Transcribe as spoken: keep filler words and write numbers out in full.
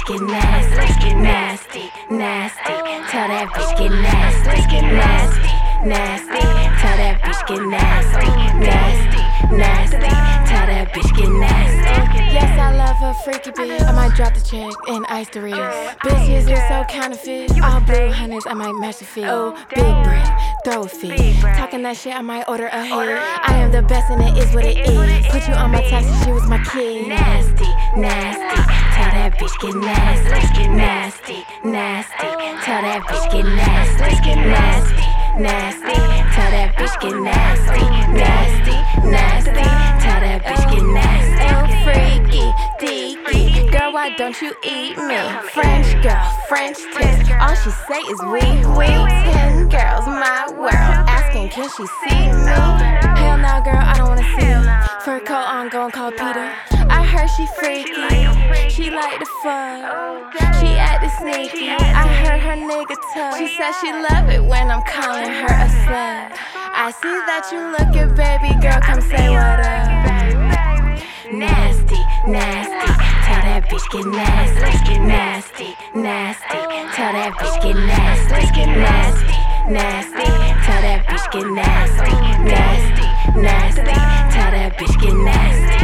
get nasty, nasty, nasty. Tell that bitch get nasty, nasty, nasty. Tell that bitch get nasty, nasty, nasty. Tell that bitch get nasty. Yes, I love a freaky bitch. I might drop the check and ice the wrist. Bitches is so counterfeit. All blue hundreds, I might match the fit. Oh, big brick, throw a fit. Talking that shit, I might order a hit. I am the best and it is what it is. Put you on my taxi, she was my kid. Nasty, nasty. Tell that bitch get nasty, nasty, nasty. Tell that bitch get nasty, nasty, nasty. Tell that bitch get nasty, nasty, nasty. Tell that bitch get nasty. Oh, freaky, deaky. Girl, why don't you eat me? French girl, French tits. All she say is we, we. Ten girls, my world. Asking, can she see me? Hell no, girl, I don't wanna see her. Fur coat on, go and call Peter. I heard she freaky. She like the fuck. She acted sneaky. I heard her nigga talk. She said she love it when I'm calling her a slut. I see that you looking, baby girl, come say what up. Nasty, nasty. Tell that bitch get nasty, nasty, nasty. Tell that bitch get nasty, nasty, nasty. Tell that bitch get nasty, nasty, nasty. Tell that bitch get nasty.